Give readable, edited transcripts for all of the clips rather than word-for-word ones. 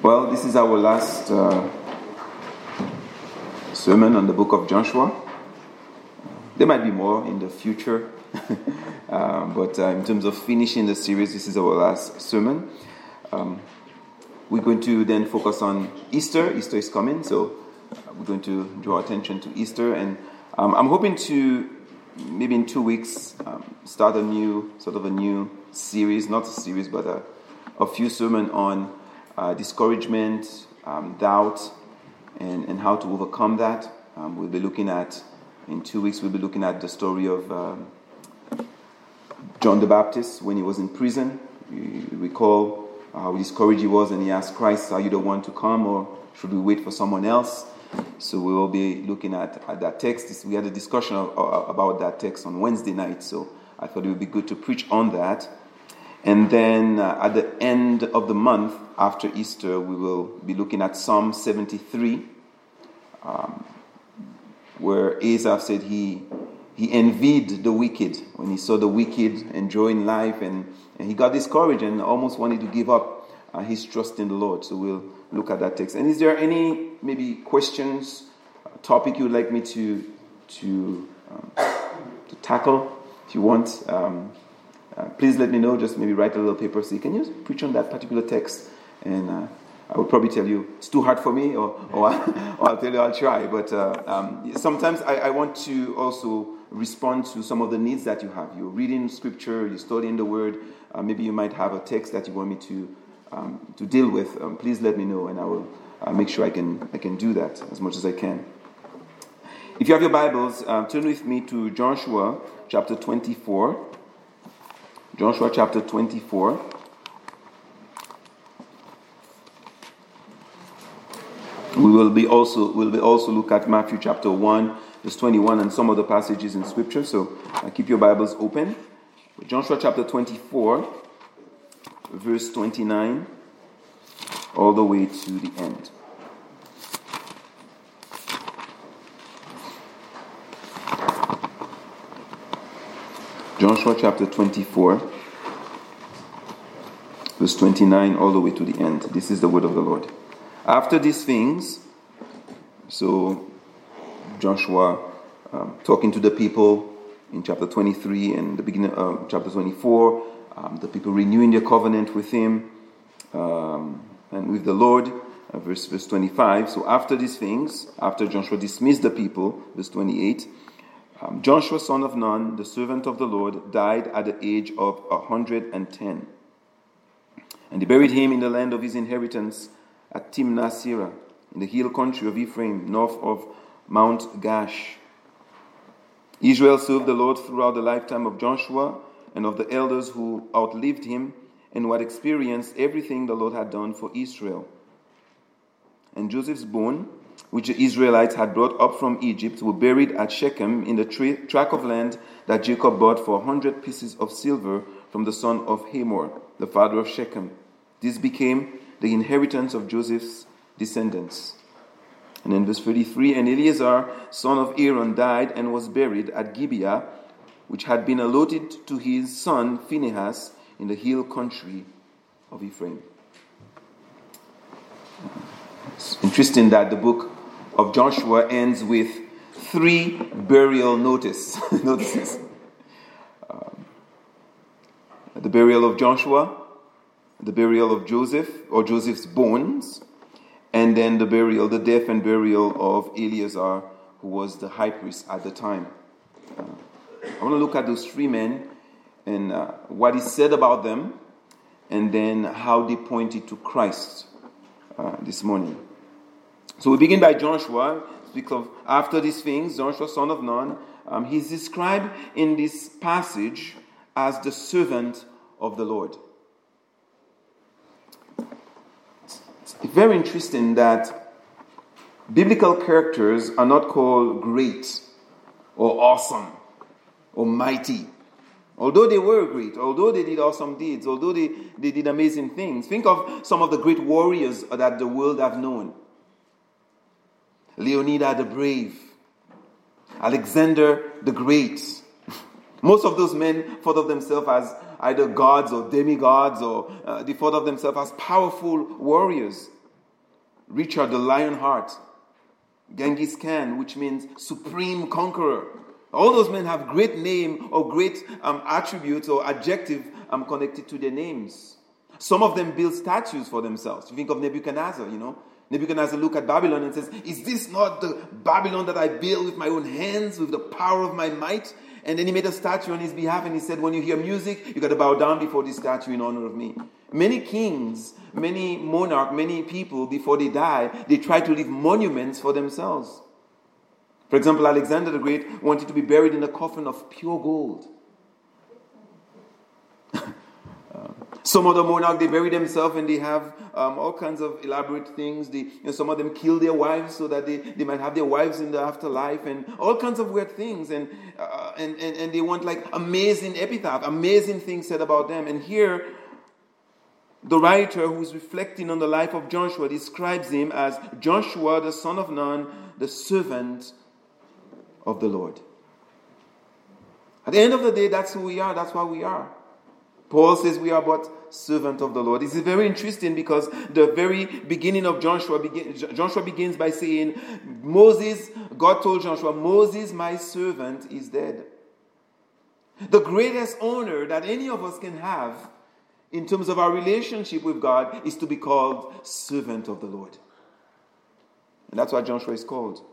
Well, this is our last sermon on the book of Joshua. There might be more in the future, but in terms of finishing the series, this is our last sermon. We're going to then focus on Easter. Easter is coming, so we're going to draw attention to Easter, and I'm hoping to, maybe in 2 weeks, start a new series, not a series, but a few sermons on discouragement, doubt, and how to overcome that. We'll be looking at, in 2 weeks, we'll be looking at the story of John the Baptist when he was in prison. You recall how discouraged he was, and he asked Christ, "Are you the one to come, or should we wait for someone else?" So we will be looking at that text. We had a discussion about that text on Wednesday night, so I thought it would be good to preach on that. And then at the end of the month, after Easter, we will be looking at Psalm 73, where Asaph said he envied the wicked when he saw the wicked enjoying life, and he got discouraged and almost wanted to give up his trust in the Lord. So we'll look at that text. And is there any maybe questions, topic you would like me to tackle? If you want, please let me know. Just maybe write a little paper. Say, can you preach on that particular text? And I will probably tell you it's too hard for me, or I'll tell you I'll try. But sometimes I want to also respond to some of the needs that you have. You're reading scripture, you're studying the word. Maybe you might have a text that you want me to deal with. Please let me know, and I will make sure I can do that as much as I can. If you have your Bibles, turn with me to Joshua chapter 24. Joshua chapter 24. We'll also look at Matthew chapter 1, verse 21, and some other passages in Scripture. So keep your Bibles open. Joshua chapter 24, verse 29, all the way to the end. Joshua chapter 24, verse 29, all the way to the end. This is the word of the Lord. After these things, so Joshua talking to the people in chapter 23 and the beginning of chapter 24, the people renewing their covenant with him and with the Lord, verse 25. So after these things, after Joshua dismissed the people, verse 28, Joshua son of Nun, the servant of the Lord, died at the age of 110. And they buried him in the land of his inheritance at Timnath-Serah, in the hill country of Ephraim, north of Mount Gaash. Israel served the Lord throughout the lifetime of Joshua and of the elders who outlived him and who had experienced everything the Lord had done for Israel. And Joseph's bone, which the Israelites had brought up from Egypt, were buried at Shechem in the tract of land that Jacob bought for 100 pieces of silver from the son of Hamor, the father of Shechem. This became the inheritance of Joseph's descendants. And in verse 33, and Eleazar, son of Aaron, died and was buried at Gibeah, which had been allotted to his son Phinehas in the hill country of Ephraim. It's interesting that the book of Joshua ends with 3 burial notices. The burial of Joshua, the burial of Joseph, or Joseph's bones, and then the death and burial of Eleazar, who was the high priest at the time. I want to look at those 3 men and what is said about them, and then how they pointed to Christ this morning. So we begin by Joshua. Speak of after these things, Joshua son of Nun. He's described in this passage as the servant of the Lord. It's very interesting that biblical characters are not called great or awesome or mighty. Although they were great, although they did awesome deeds, although they did amazing things. Think of some of the great warriors that the world have known. Leonidas the Brave, Alexander the Great. Most of those men thought of themselves as either gods or demigods, or they thought of themselves as powerful warriors. Richard the Lionheart, Genghis Khan, which means supreme conqueror. All those men have great name or great attributes or adjective connected to their names. Some of them build statues for themselves. You think of Nebuchadnezzar, Nebuchadnezzar looked at Babylon and says, is this not the Babylon that I built with my own hands, with the power of my might? And then he made a statue on his behalf and he said, when you hear music, you got to bow down before this statue in honor of me. Many kings, many monarchs, many people, before they die, they try to leave monuments for themselves. For example, Alexander the Great wanted to be buried in a coffin of pure gold. Some other monarchs, they bury themselves and they have all kinds of elaborate things. Some of them kill their wives so that they might have their wives in the afterlife, and all kinds of weird things. And they want like amazing epitaph, amazing things said about them. And here, the writer who's reflecting on the life of Joshua describes him as Joshua, the son of Nun, the servant of the Lord. At the end of the day, that's who we are. That's what we are. Paul says we are but servant of the Lord. This is very interesting because the very beginning of Joshua begins by saying, God told Joshua, Moses, my servant, is dead. The greatest honor that any of us can have in terms of our relationship with God is to be called servant of the Lord. And that's what Joshua is called.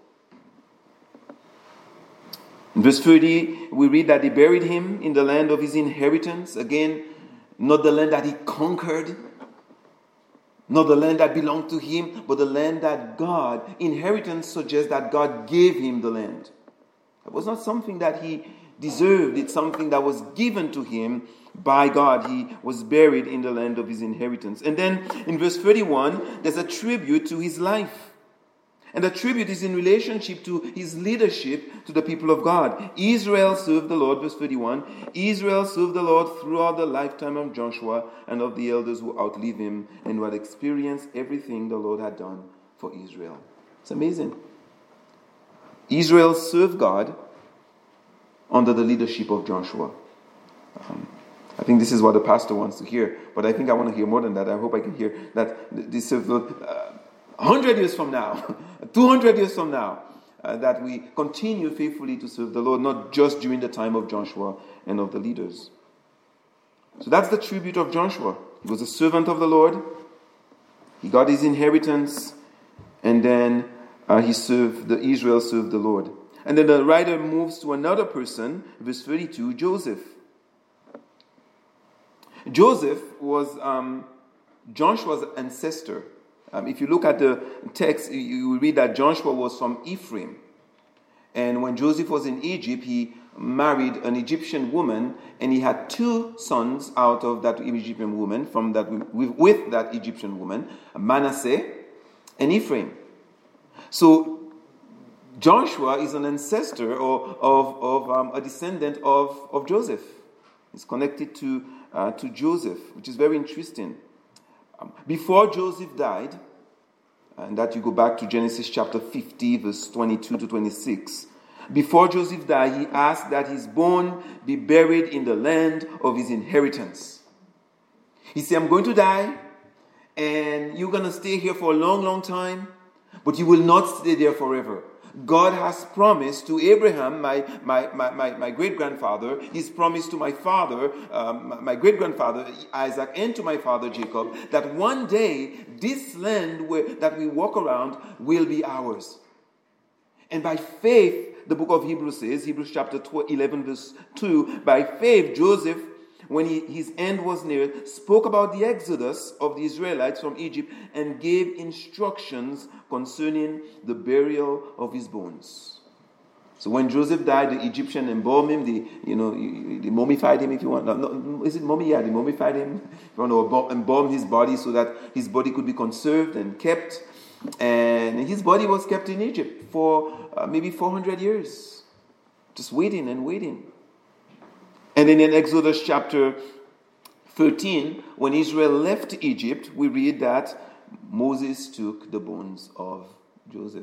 In verse 30, we read that they buried him in the land of his inheritance. Again, not the land that he conquered, not the land that belonged to him, but the land that God, inheritance suggests that God gave him the land. It was not something that he deserved. It's something that was given to him by God. He was buried in the land of his inheritance. And then in verse 31, there's a tribute to his life. And the tribute is in relationship to his leadership to the people of God. Israel served the Lord, verse 31. Israel served the Lord throughout the lifetime of Joshua and of the elders who outlived him and who had experienced everything the Lord had done for Israel. It's amazing. Israel served God under the leadership of Joshua. I think this is what the pastor wants to hear, but I think I want to hear more than that. I hope I can hear that this served the Lord 100 years from now, 200 years from now, that we continue faithfully to serve the Lord, not just during the time of Joshua and of the leaders. So that's the tribute of Joshua. He was a servant of the Lord. He got his inheritance, and then Israel served the Lord. And then the writer moves to another person, verse 32, Joseph. Joseph was Joshua's ancestor. If you look at the text, you will read that Joshua was from Ephraim. And when Joseph was in Egypt, he married an Egyptian woman, and he had two sons out of that Egyptian woman, with that Egyptian woman, Manasseh and Ephraim. So Joshua is an ancestor of a descendant of Joseph. He's connected to Joseph, which is very interesting. Before Joseph died, and that you go back to Genesis chapter 50, verse 22 to 26. Before Joseph died, he asked that his bone be buried in the land of his inheritance. He said, I'm going to die, and you're going to stay here for a long, long time, but you will not stay there forever. God has promised to Abraham, my great-grandfather, he's promised to my father, my great-grandfather Isaac, and to my father Jacob, that one day this land that we walk around will be ours. And by faith, the book of Hebrews says, Hebrews chapter 11 verse 2, by faith Joseph, when his end was near, spoke about the exodus of the Israelites from Egypt and gave instructions concerning the burial of his bones. So when Joseph died, the Egyptian embalmed him. They mummified him, if you want. No, is it mummy? Yeah, they mummified him. If you want to embalm his body so that his body could be conserved and kept. And his body was kept in Egypt for maybe 400 years, just waiting and waiting. And then in Exodus chapter 13, when Israel left Egypt, we read that Moses took the bones of Joseph.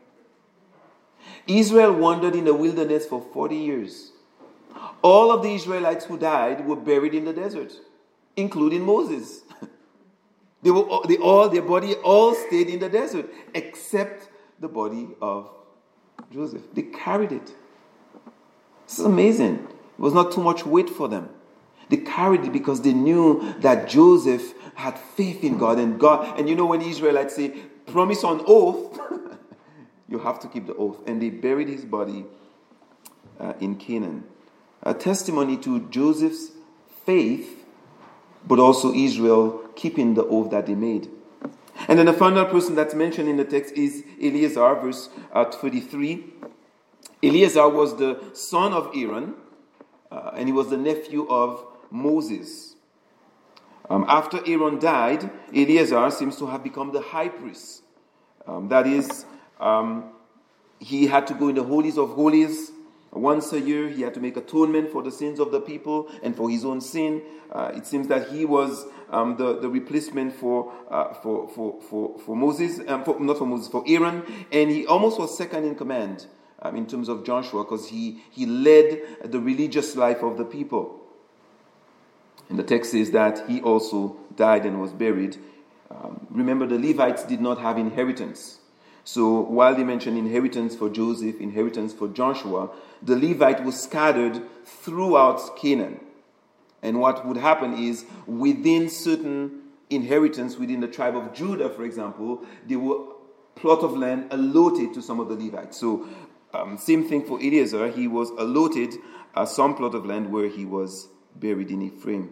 Israel wandered in the wilderness for 40 years. All of the Israelites who died were buried in the desert, including Moses. Their body all stayed in the desert, except the body of Joseph. They carried it. This is amazing. It was not too much weight for them. They carried it because they knew that Joseph had faith in God. And when the Israelites say, promise on oath, you have to keep the oath. And they buried his body in Canaan. A testimony to Joseph's faith, but also Israel keeping the oath that they made. And then the final person that's mentioned in the text is Eleazar, verse 33. Eleazar was the son of Aaron, and he was the nephew of Moses. After Aaron died, Eleazar seems to have become the high priest. That is, he had to go in the holies of holies once a year. He had to make atonement for the sins of the people and for his own sin. It seems that he was the replacement for Moses, for Aaron, and he almost was second in command in terms of Joshua, because he led the religious life of the people. And the text says that he also died and was buried. Remember, the Levites did not have inheritance. So while they mention inheritance for Joseph, inheritance for Joshua, the Levite was scattered throughout Canaan. And what would happen is, within certain inheritance, within the tribe of Judah, for example, there were plot of land allotted to some of the Levites. So same thing for Eleazar. He was allotted some plot of land where he was buried in Ephraim.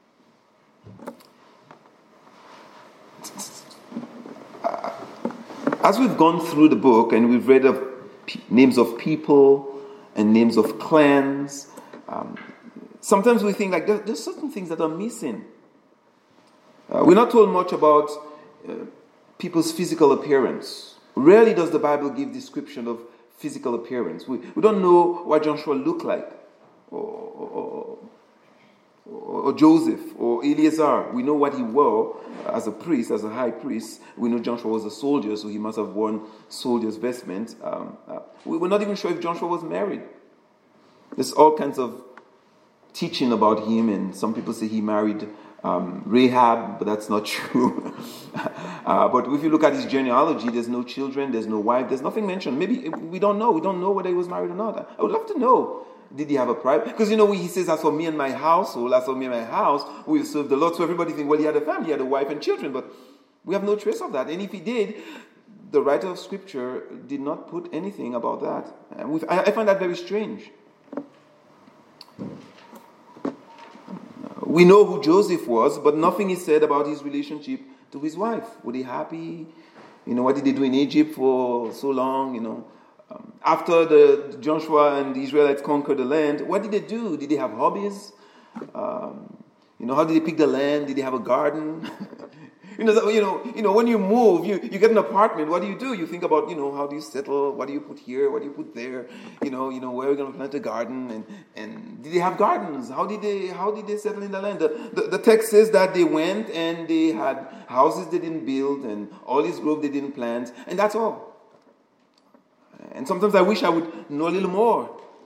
As we've gone through the book and we've read of names of people and names of clans, sometimes we think like there's certain things that are missing. We're not told much about people's physical appearance. Rarely does the Bible give description of physical appearance. We don't know what Joshua looked like, or Joseph, or Eleazar. We know what he wore as a priest, as a high priest. We know Joshua was a soldier, so he must have worn soldier's vestment. We're not even sure if Joshua was married. There's all kinds of teaching about him, and some people say he married Rahab, but that's not true. But if you look at his genealogy, there's no children, there's no wife, there's nothing mentioned. Maybe we don't know. We don't know whether he was married or not. I would love to know. Did he have a private? Because he says, as for me and my household, as for me and my house, we will serve the Lord. So everybody thinks, well, he had a family, he had a wife and children, but we have no trace of that. And if he did, the writer of Scripture did not put anything about that. And I find that very strange. We know who Joseph was, but nothing is said about his relationship to his wife. Were they happy? What did they do in Egypt for so long? After the Joshua and the Israelites conquered the land, what did they do? Did they have hobbies? How did they pick the land? Did they have a garden? When you move, you get an apartment. What do? You think about, how do you settle? What do you put here? What do you put there? Where are we going to plant a garden? And did they have gardens? How did they settle in the land? The text says that they went and they had houses they didn't build and all these groves they didn't plant, and that's all. And sometimes I wish I would know a little more.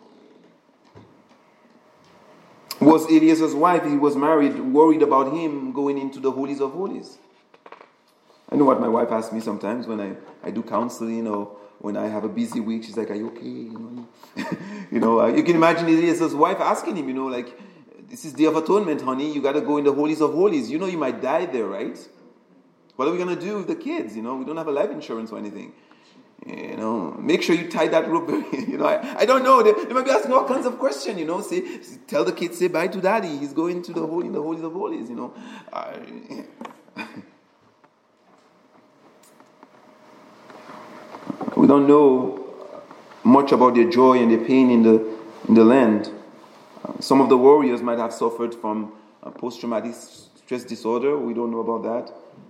Was Eleazar's wife, he was married, worried about him going into the holies of holies? I know what my wife asks me sometimes when I do counseling or when I have a busy week. She's like, are you okay? You can imagine Eleazar's wife asking him, this is Day of Atonement, honey. You got to go in the holies of holies. You might die there, right? What are we going to do with the kids? We don't have a life insurance or anything. Make sure you tie that rope. I don't know. They might be asking all kinds of questions. Tell the kids, say bye to daddy. He's going to the holies of holies. We don't know much about their joy and their pain in the land. Some of the warriors might have suffered from post-traumatic stress disorder. We don't know about that.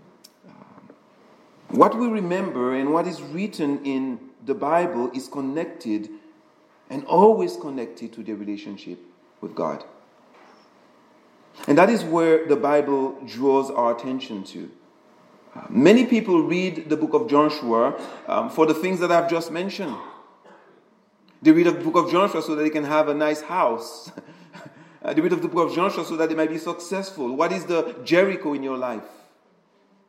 What we remember and what is written in the Bible is connected and always connected to their relationship with God. And that is where the Bible draws our attention to. Many people read the book of Joshua for the things that I've just mentioned. They read the book of Joshua so that they can have a nice house. They read the book of Joshua so that they might be successful. What is the Jericho in your life?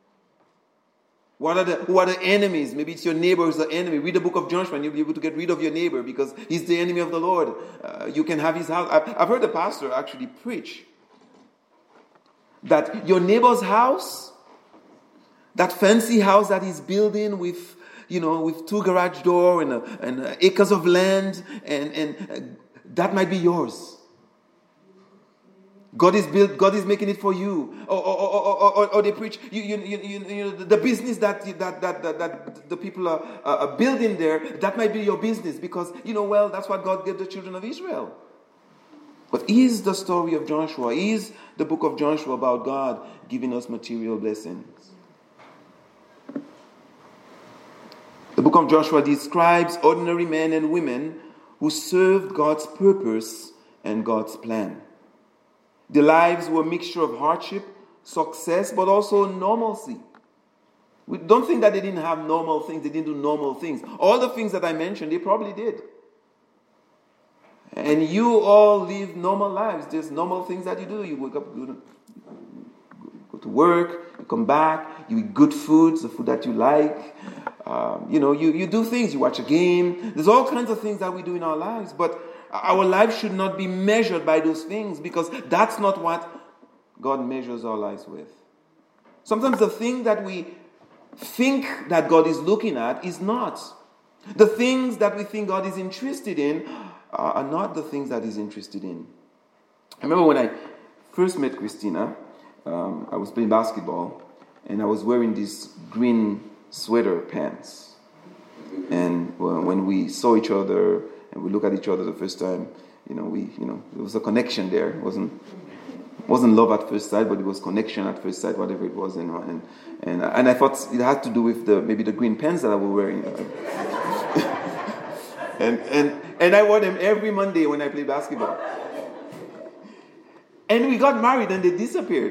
Who are the enemies? Maybe it's your neighbor who's the enemy. Read the book of Joshua and you'll be able to get rid of your neighbor because he's the enemy of the Lord. You can have his house. I've heard a pastor actually preach that your neighbor's house, that fancy house that he's building with 2 garage doors and acres of land, and that might be yours. God is making it for you. Or they preach, the business that the people are building there, that might be your business because, that's what God gave the children of Israel. But is the story of Joshua, is the book of Joshua about God giving us material blessings? The book of Joshua describes ordinary men and women who served God's purpose and God's plan. Their lives were a mixture of hardship, success, but also normalcy. We don't think that they didn't have normal things, they didn't do normal things. All the things that I mentioned, they probably did. And you all live normal lives. There's normal things that you do. You wake up, go to work, you come back, you eat good foods, the food that you like. You do things, you watch a game. There's all kinds of things that we do in our lives, but our lives should not be measured by those things because that's not what God measures our lives with. Sometimes the thing that we think that God is looking at is not. The things that we think God is interested in are not the things that He's interested in. I remember when I first met Christina, I was playing basketball and I was wearing these green sweater pants. And when we saw each other and we looked at each other the first time, there was a connection there. It wasn't love at first sight, but it was connection at first sight, whatever it was. And I thought it had to do with maybe the green pants that I was wearing. and I wore them every Monday when I played basketball. And we got married and they disappeared.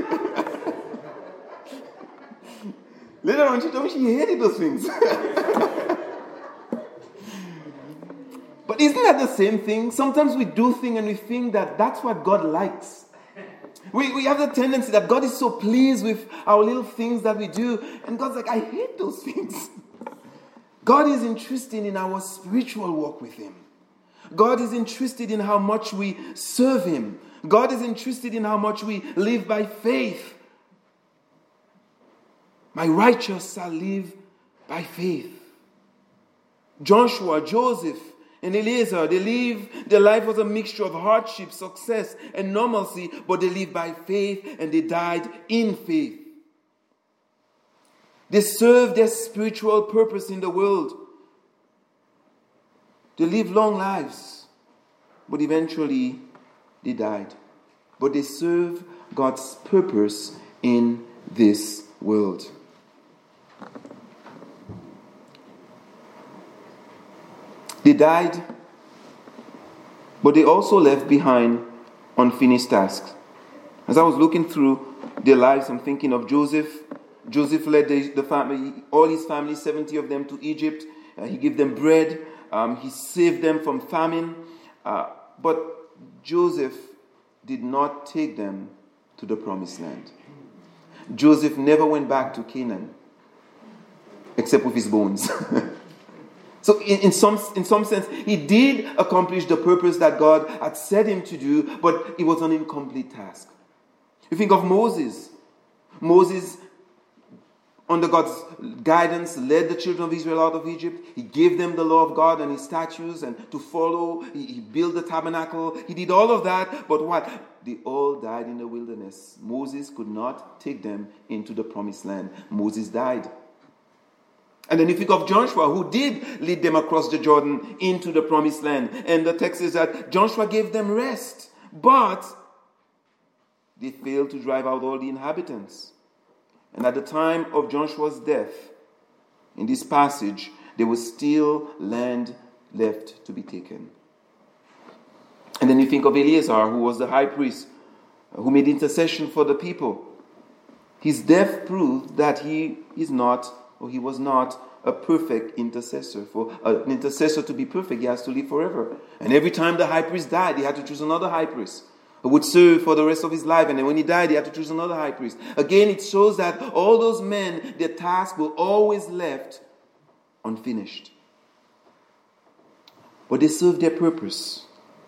Later on, she told me she hated those things. But isn't that the same thing? Sometimes we do things and we think that that's what God likes. We have the tendency that God is so pleased with our little things that we do. And God's like, I hate those things. God is interested in our spiritual walk with Him. God is interested in how much we serve Him. God is interested in how much we live by faith. My righteous shall live by faith. Joshua, Joseph, and Eliezer, their life was a mixture of hardship, success, and normalcy, but they lived by faith and they died in faith. They served their spiritual purpose in the world. They lived long lives, but eventually they died. But they served God's purpose in this world. They died, but they also left behind unfinished tasks. As I was looking through their lives, I'm thinking of Joseph. Joseph led the family, all his family, 70 of them, to Egypt. He gave them bread. He saved them from famine. But Joseph did not take them to the promised land. Joseph never went back to Canaan, except with his bones. So in some sense, he did accomplish the purpose that God had set him to do, but it was an incomplete task. You think of Moses. Moses, under God's guidance, led the children of Israel out of Egypt. He gave them the law of God and His statutes and to follow. He built the tabernacle. He did all of that, but what? They all died in the wilderness. Moses could not take them into the promised land. Moses died. And then you think of Joshua, who did lead them across the Jordan into the promised land. And the text says that Joshua gave them rest, but they failed to drive out all the inhabitants. And at the time of Joshua's death, in this passage, there was still land left to be taken. And then you think of Eleazar, who was the high priest, who made intercession for the people. His death proved that he was not a perfect intercessor. For an intercessor to be perfect, he has to live forever. And every time the high priest died, he had to choose another high priest. who would serve for the rest of his life. And then when he died, he had to choose another high priest. Again, it shows that all those men, their task was always left unfinished. But they served their purpose.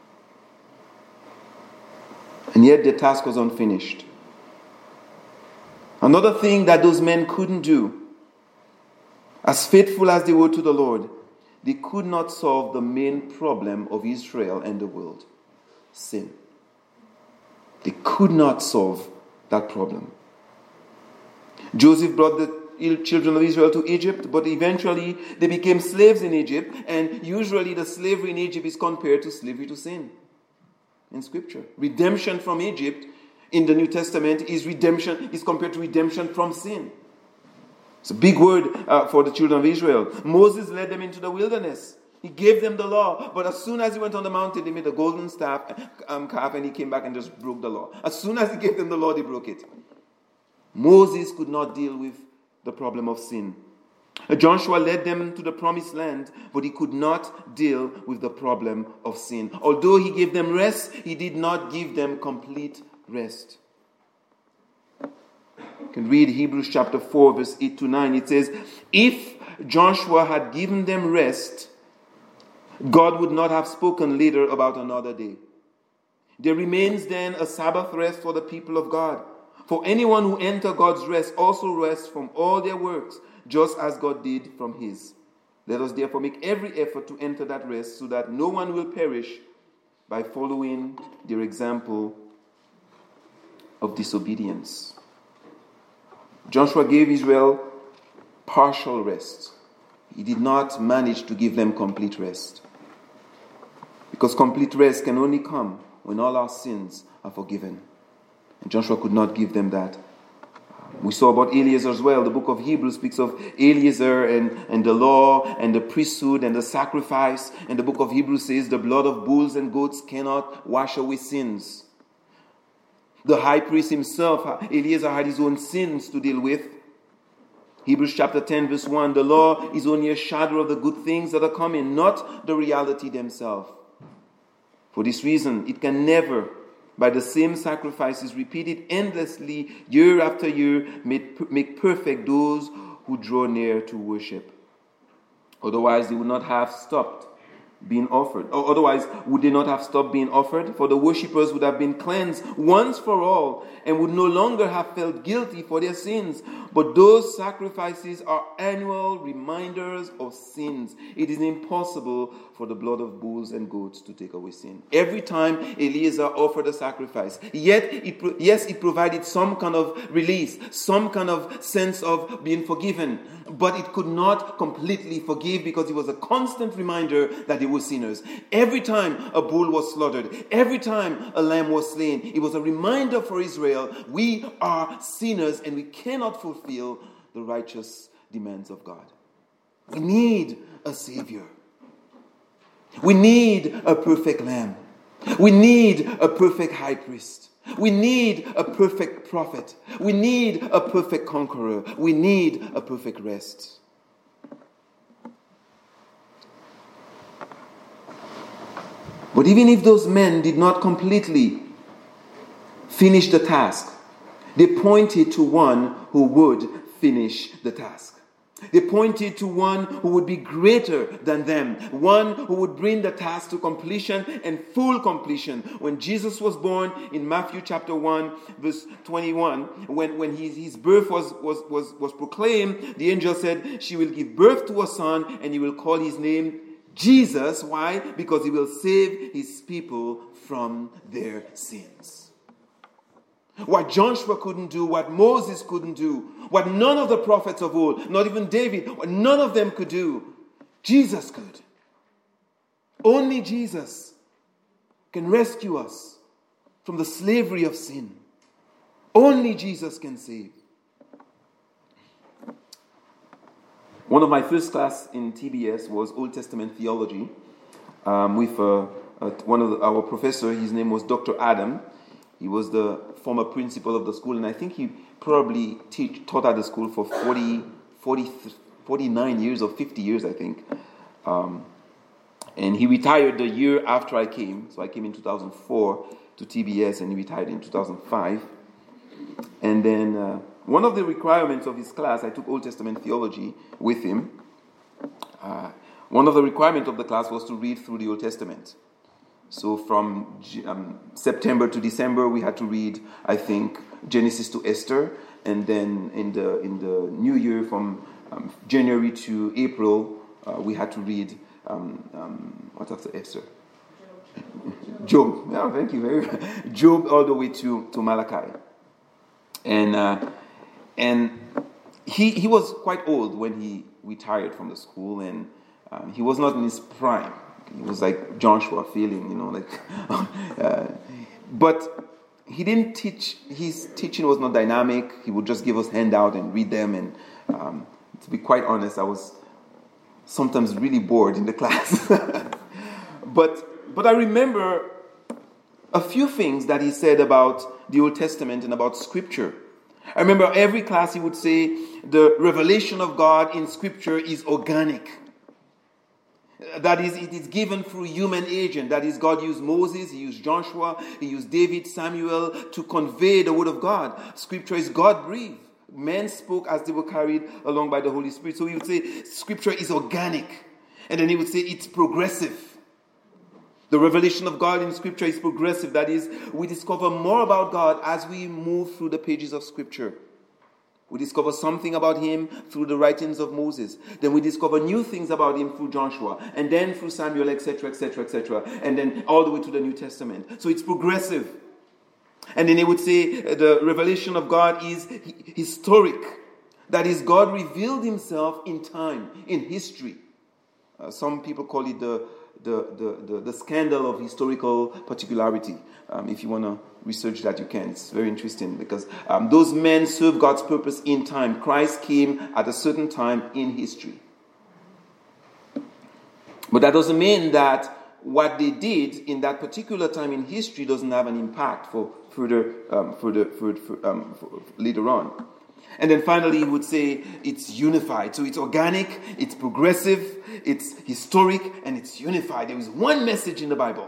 And yet their task was unfinished. Another thing that those men couldn't do, as faithful as they were to the Lord, they could not solve the main problem of Israel and the world: sin. They could not solve that problem. Joseph brought the children of Israel to Egypt, but eventually they became slaves in Egypt, and usually the slavery in Egypt is compared to slavery to sin in Scripture. Redemption from Egypt in the New Testament is compared to redemption from sin. It's a big word for the children of Israel. Moses led them into the wilderness. He gave them the law, but as soon as he went on the mountain, they made a golden calf, and he came back and just broke the law. As soon as he gave them the law, they broke it. Moses could not deal with the problem of sin. Joshua led them to the promised land, but he could not deal with the problem of sin. Although he gave them rest, he did not give them complete rest. You can read Hebrews chapter 4, verse 8 to 9. It says, if Joshua had given them rest, God would not have spoken later about another day. There remains then a Sabbath rest for the people of God. For anyone who enters God's rest also rests from all their works, just as God did from his. Let us therefore make every effort to enter that rest, so that no one will perish by following their example of disobedience. Joshua gave Israel partial rest. He did not manage to give them complete rest. Because complete rest can only come when all our sins are forgiven. And Joshua could not give them that. We saw about Eleazar as well. The book of Hebrews speaks of Eleazar and the law and the priesthood and the sacrifice. And the book of Hebrews says the blood of bulls and goats cannot wash away sins. The high priest himself, Eleazar, had his own sins to deal with. Hebrews chapter 10 verse 1, the law is only a shadow of the good things that are coming, not the reality themselves. For this reason, it can never, by the same sacrifices repeated endlessly year after year, make perfect those who draw near to worship. Otherwise, they would not have stopped being offered. Or otherwise, would they not have stopped being offered? For the worshippers would have been cleansed once for all and would no longer have felt guilty for their sins. But those sacrifices are annual reminders of sins. It is impossible for the blood of bulls and goats to take away sin. Every time Eleazar offered a sacrifice, it provided some kind of release, some kind of sense of being forgiven. But it could not completely forgive, because it was a constant reminder that they were sinners. Every time a bull was slaughtered, every time a lamb was slain, it was a reminder for Israel, we are sinners and we cannot fulfill the righteous demands of God. We need a Savior. We need a perfect lamb. We need a perfect high priest. We need a perfect prophet. We need a perfect conqueror. We need a perfect rest. But even if those men did not completely finish the task, they pointed to one who would finish the task. They pointed to one who would be greater than them, one who would bring the task to completion and full completion. When Jesus was born in Matthew chapter 1, verse 21, when his birth was proclaimed, the angel said, she will give birth to a son and he will call his name Jesus. Why? Because he will save his people from their sins. What Joshua couldn't do, what Moses couldn't do, what none of the prophets of old, not even David, what none of them could do, Jesus could. Only Jesus can rescue us from the slavery of sin. Only Jesus can save. One of my first class in TBS was Old Testament theology with one of our professor. His name was Dr. Adam. He was the former principal of the school, and I think he probably taught at the school for 49 years or 50 years, I think. And he retired the year after I came. So I came in 2004, to TBS, and he retired in 2005. And then one of the requirements of his class, I took Old Testament theology with him. One of the requirements of the class was to read through the Old Testament. So from September to December, we had to read, I think, Genesis to Esther, and then in the new year, from January to April, we had to read what after Esther? Job. Yeah, thank you very much. Job all the way to Malachi, and he was quite old when he retired from the school, and he was not in his prime. He was like Joshua, feeling, but he didn't teach. His teaching was not dynamic. He would just give us handout and read them. And to be quite honest, I was sometimes really bored in the class. but I remember a few things that he said about the Old Testament and about Scripture. I remember every class he would say the revelation of God in Scripture is organic. That is, it is given through human agent. That is, God used Moses, He used Joshua, He used David, Samuel to convey the word of God. Scripture is God-breathed. Men spoke as they were carried along by the Holy Spirit. So he would say Scripture is organic. And then he would say it's progressive. The revelation of God in Scripture is progressive. That is, we discover more about God as we move through the pages of Scripture. We discover something about Him through the writings of Moses. Then we discover new things about Him through Joshua. And then through Samuel, etc., etc., etc. And then all the way to the New Testament. So it's progressive. And then he would say the revelation of God is historic. That is, God revealed Himself in time, in history. Some people call it the scandal of historical particularity. If you want to research that, you can. It's very interesting because those men served God's purpose in time. Christ came at a certain time in history. But that doesn't mean that what they did in that particular time in history doesn't have an impact for later on. And then finally, he would say it's unified. So it's organic, it's progressive, it's historic, and it's unified. There is one message in the Bible.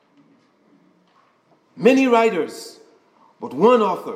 Many writers, but one author.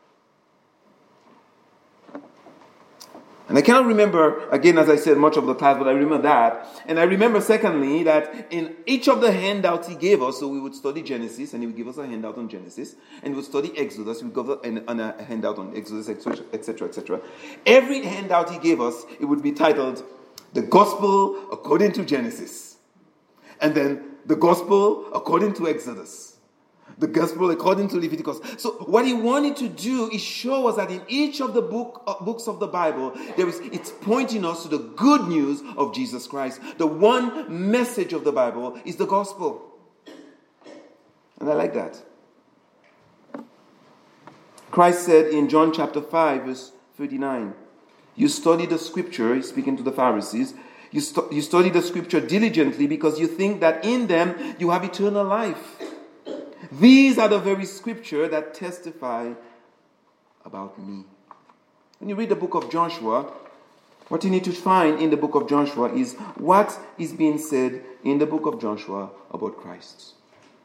And I cannot remember, again, as I said, much of the class, but I remember that. And I remember, secondly, that in each of the handouts he gave us, so we would study Genesis, and he would give us a handout on Genesis, and we would study Exodus, we would give us a handout on Exodus, etc., etc. Every handout he gave us, it would be titled, The Gospel According to Genesis. And then, The Gospel According to Exodus. The Gospel according to Leviticus. So what he wanted to do is show us that in each of the books of the Bible, it's pointing us to the good news of Jesus Christ. The one message of the Bible is the gospel. And I like that. Christ said in John chapter 5, verse 39, you study the scripture, he's speaking to the Pharisees, you study the scripture diligently because you think that in them you have eternal life. These are the very scripture that testify about me. When you read the book of Joshua, what you need to find in the book of Joshua is what is being said in the book of Joshua about Christ.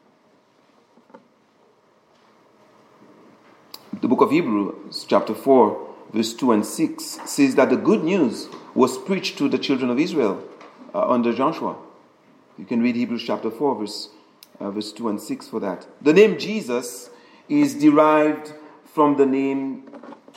The book of Hebrews, chapter 4, verse 2 and 6, says that the good news was preached to the children of Israel under Joshua. You can read Hebrews chapter 4, verse 2 and 6 for that. The name Jesus is derived from the name,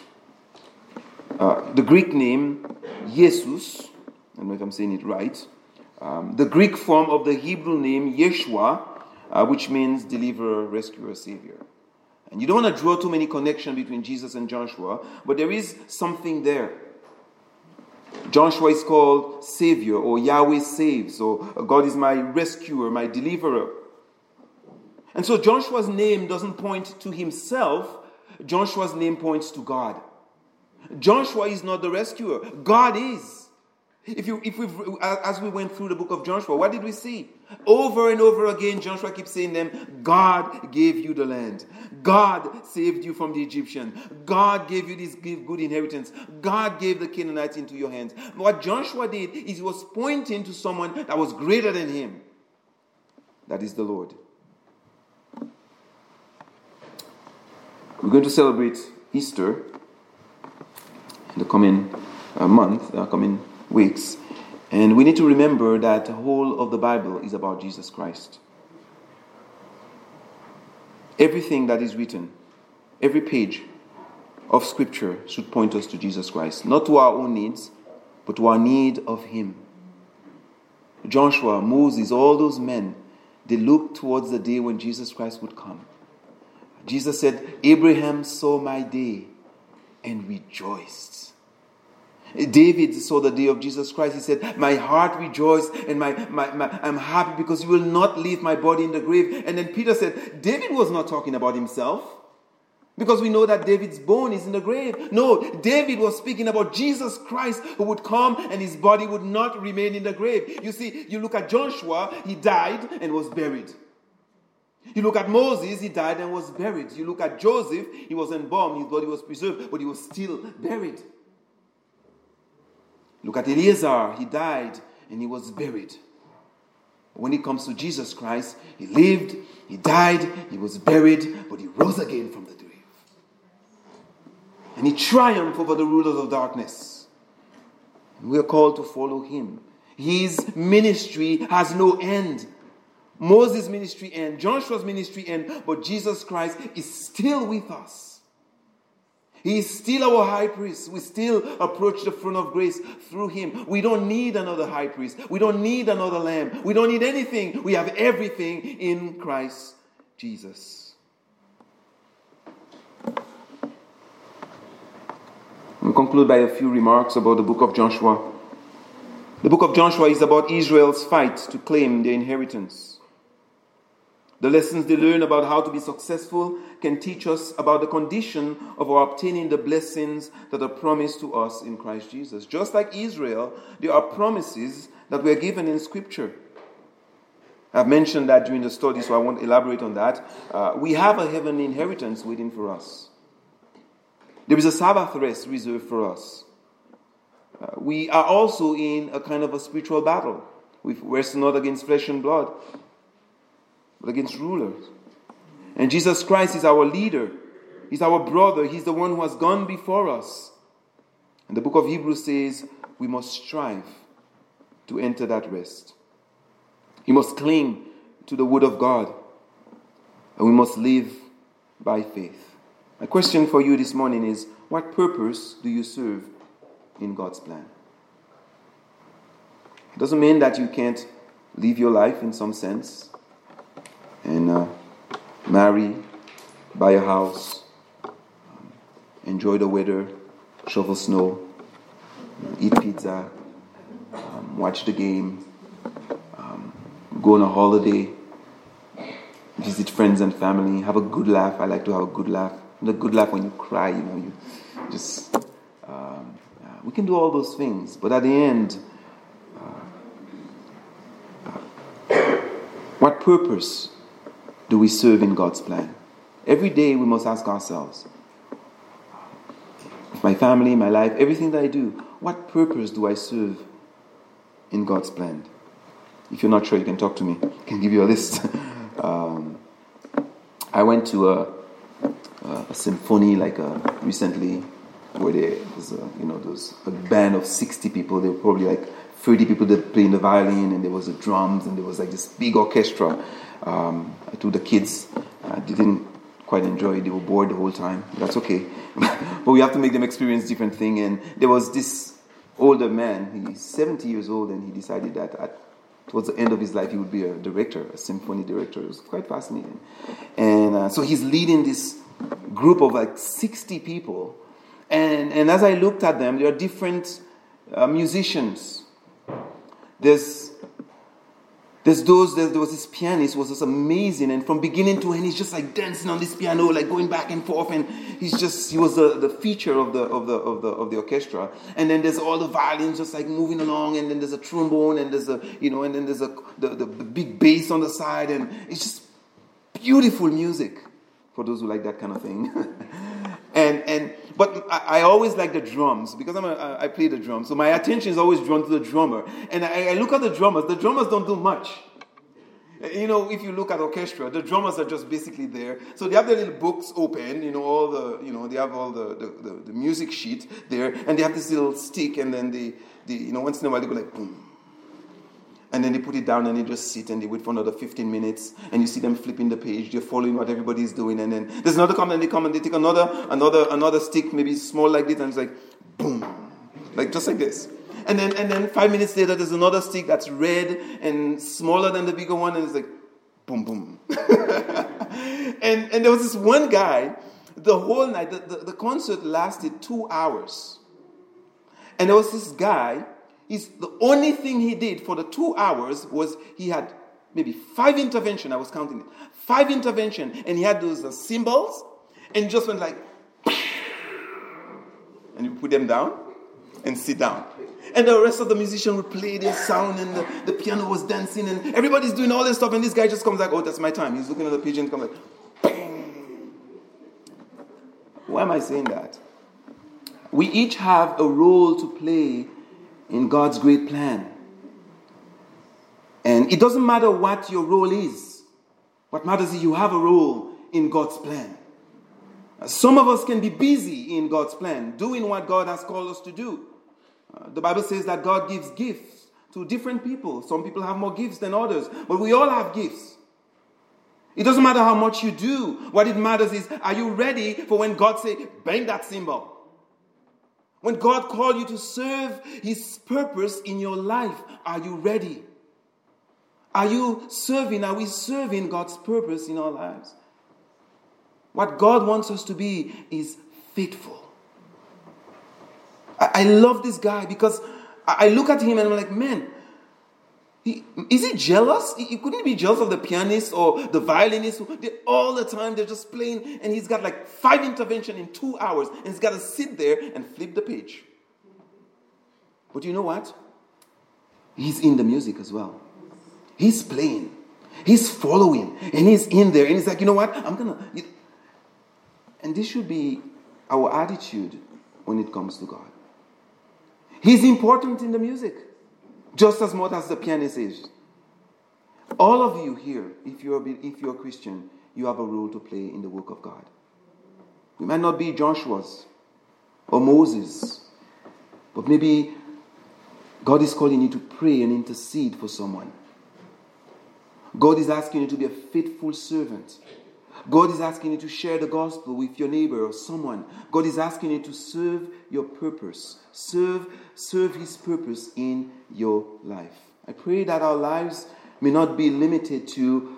the Greek name, Jesus. I don't know if I'm saying it right. The Greek form of the Hebrew name, Yeshua, which means deliverer, rescuer, savior. And you don't want to draw too many connections between Jesus and Joshua, but there is something there. Joshua is called Savior, or Yahweh saves, or God is my rescuer, my deliverer. And so Joshua's name doesn't point to himself. Joshua's name points to God. Joshua is not the rescuer. God is. As we went through the book of Joshua, what did we see? Over and over again, Joshua keeps saying them, God gave you the land. God saved you from the Egyptian. God gave you this good inheritance. God gave the Canaanites into your hands. What Joshua did is he was pointing to someone that was greater than him. That is the Lord. We're going to celebrate Easter in the coming coming weeks. And we need to remember that the whole of the Bible is about Jesus Christ. Everything that is written, every page of Scripture should point us to Jesus Christ. Not to our own needs, but to our need of Him. Joshua, Moses, all those men, they looked towards the day when Jesus Christ would come. Jesus said, Abraham saw my day and rejoiced. David saw the day of Jesus Christ. He said, my heart rejoiced and I'm happy because you will not leave my body in the grave. And then Peter said, David was not talking about himself, because we know that David's bone is in the grave. No, David was speaking about Jesus Christ who would come and his body would not remain in the grave. You see, you look at Joshua, he died and was buried. You look at Moses, he died and was buried. You look at Joseph, he was embalmed, his body was preserved, but he was still buried. Look at Eliezer, he died and he was buried. When it comes to Jesus Christ, he lived, he died, he was buried, but he rose again from the grave. And he triumphed over the rulers of darkness. And we are called to follow him. His ministry has no end. Moses' ministry end, Joshua's ministry end, but Jesus Christ is still with us. He is still our high priest. We still approach the throne of grace through him. We don't need another high priest. We don't need another lamb. We don't need anything. We have everything in Christ Jesus. We'll conclude by a few remarks about the book of Joshua. The book of Joshua is about Israel's fight to claim their inheritance. The lessons they learn about how to be successful can teach us about the condition of our obtaining the blessings that are promised to us in Christ Jesus. Just like Israel, there are promises that were given in Scripture. I've mentioned that during the study, so I won't elaborate on that. We have a heavenly inheritance waiting for us. There is a Sabbath rest reserved for us. We are also in a kind of a spiritual battle. We wrestle not against flesh and blood, but against rulers. And Jesus Christ is our leader. He's our brother. He's the one who has gone before us. And the book of Hebrews says we must strive to enter that rest. We must cling to the word of God. And we must live by faith. My question for you this morning is, what purpose do you serve in God's plan? It doesn't mean that you can't live your life in some sense and marry, buy a house, enjoy the weather, shovel snow, eat pizza, watch the game, go on a holiday, visit friends and family, have a good laugh. I like to have a good laugh. The good laugh when you cry, you just, we can do all those things. But at the end, what purpose do we serve in God's plan? Every day we must ask ourselves, my family, my life, everything that I do, what purpose do I serve in God's plan? If you're not sure, you can talk to me. I can give you a list. I went to a symphony recently where there was a band of 60 people. There were probably like 30 people that playing the violin, and there was the drums, and there was like this big orchestra. I told the kids, didn't quite enjoy it. They were bored the whole time. That's okay. But we have to make them experience different thing. And there was this older man. He's 70 years old, and he decided that towards the end of his life, he would be a director, a symphony director. It was quite fascinating. And so he's leading this group of like 60 people. And as I looked at them, there are different musicians. There was this pianist who was just amazing, and from beginning to end, he's just like dancing on this piano, like going back and forth, and he was the feature of the orchestra. And then there's all the violins just like moving along, and then there's a trombone, and there's the big bass on the side, and it's just beautiful music for those who like that kind of thing. But I always like the drums because I play the drums. So my attention is always drawn to the drummer. And I look at the drummers. The drummers don't do much. You know, if you look at orchestra, the drummers are just basically there. So they have their little books open, you know, all the, you know, they have all the music sheet there, and they have this little stick, and then they you know, once in a while they go like boom. And then they put it down and they just sit and they wait for another 15 minutes, and you see them flipping the page, they're following what everybody's doing, and then there's another comment, and they come and they take another stick, maybe small like this, and it's like boom. Like just like this. And then 5 minutes later, there's another stick that's red and smaller than the bigger one, and it's like, boom, boom. and there was this one guy, the whole night, the concert lasted 2 hours. And there was this guy, the only thing he did for the 2 hours was he had maybe 5 intervention, I was counting it, 5 intervention, and he had those cymbals, and just went like, and you put them down, and sit down. And the rest of the musician would play their sound, and the piano was dancing, and everybody's doing all this stuff, and this guy just comes like, oh, that's my time. He's looking at the page and comes like, bang. Why am I saying that? We each have a role to play in God's great plan. And it doesn't matter what your role is. What matters is you have a role in God's plan. Some of us can be busy in God's plan, doing what God has called us to do. The Bible says that God gives gifts to different people. Some people have more gifts than others, but we all have gifts. It doesn't matter how much you do. What it matters is, are you ready for when God says, bang that cymbal? When God called you to serve His purpose in your life, are you ready? Are we serving God's purpose in our lives? What God wants us to be is faithful. I love this guy because I look at him and I'm like, man, is he jealous? He couldn't be jealous of the pianist or the violinist. All the time they're just playing, and he's got like 5 interventions in 2 hours, and he's got to sit there and flip the page. But you know what? He's in the music as well. He's playing. He's following. And he's in there. And he's like, you know what? And this should be our attitude when it comes to God. He's important in the music, just as much as the pianist is. All of you here, if you're a Christian, you have a role to play in the work of God. You might not be Joshua's or Moses, but maybe God is calling you to pray and intercede for someone. God is asking you to be a faithful servant. God is asking you to share the gospel with your neighbor or someone. God is asking you to serve your purpose. Serve His purpose in your life. I pray that our lives may not be limited to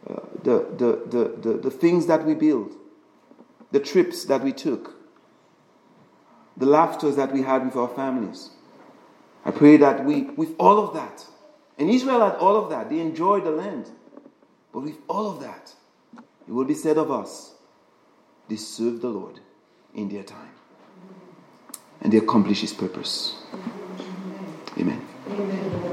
the things that we build, the trips that we took, the laughters that we had with our families. I pray that with all of that, and Israel had all of that, they enjoyed the land. But with all of that, it will be said of us, they serve the Lord in their time. And they accomplish His purpose. Amen.